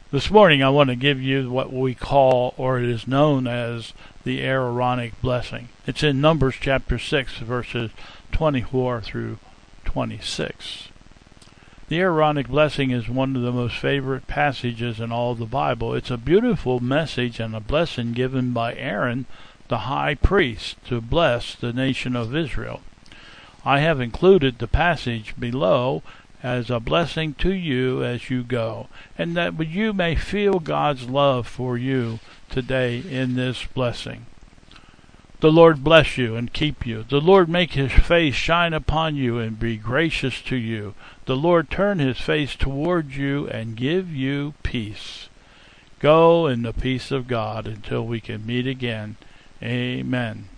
This morning I want to give you what we call, or it is known as, the Aaronic blessing. It's in Numbers chapter 6, verses 24 through 26. The Aaronic blessing is one of the most favorite passages in all the Bible. It's a beautiful message and a blessing given by Aaron, the high priest, to bless the nation of Israel. I have included the passage below as a blessing to you as you go, and that you may feel God's love for you today in this blessing. The Lord bless you and keep you. The Lord make his face shine upon you and be gracious to you. The Lord turn his face toward you and give you peace. Go in the peace of God until we can meet again. Amen.